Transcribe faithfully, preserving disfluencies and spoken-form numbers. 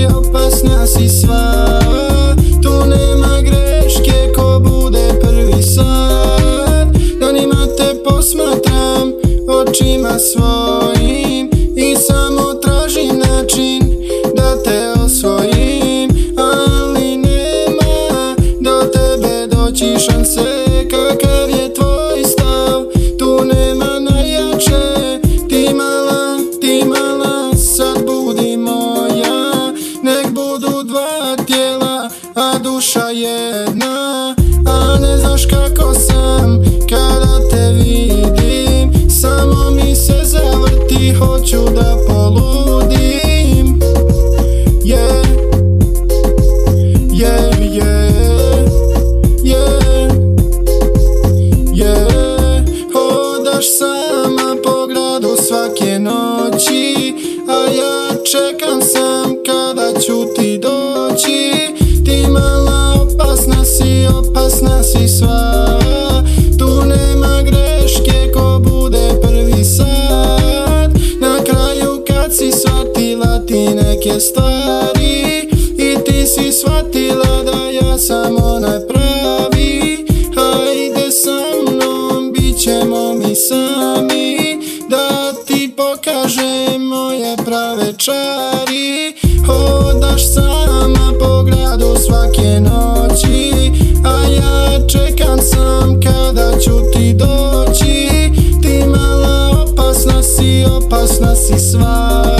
opasna si sva. Tu nema greške, ko bude prvi sad. Danima te posmatram očima svojim i samo tražim način da te osvojim, ali nema do tebe doći šanse. Kakav je tvoj stav, tu nema najjače. Ti mala, ti mala, sad budi moja. Nek budu dva tijela, a duša jedna. A ne znaš kako sam kada te vidim, samo mi se zavrti, hoću da poludim. Yeah, yeah, yeah, yeah, yeah. Hodaš sama po gradu svake noći, a ja čekam sam kada ću ti doći. Ti mala, opasna si, opasna si sva. Tu nema greške, ko bude prvi sad. Na kraju kad si shvatila ti neke stvari, i ti si shvatila da ja sam onaj pravi. Hajde sa mnom, bit ćemo mi sami, da ti pokažem moje prave čari. Hodaš sama po gradu svake noći, a ja čekam sam kada ću ti doći. Ti mala, opasna si, opasna si sva.